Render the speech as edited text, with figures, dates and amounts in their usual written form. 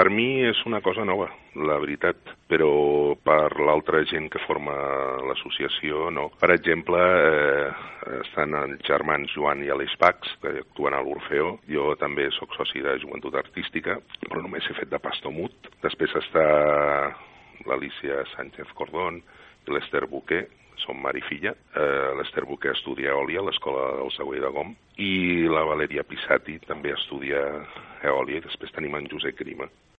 Per mi és una cosa nova, la veritat, però per l'altra gent que forma l'associació, no. Per exemple, estan els germans Joan i Aleix Pacs, que actuen a l'Orfeó. Jo també sóc soci de Joventut Artística, però només he fet de pastor mut. Després està l'Alicia Sánchez Cordón i l'Ester Buquer, som mare i filla. L'Ester Buquer estudia eòlia a l'Escola del Següell de Gom i la Valeria Pisati també estudia eòlia i després tenim en Josep Grima.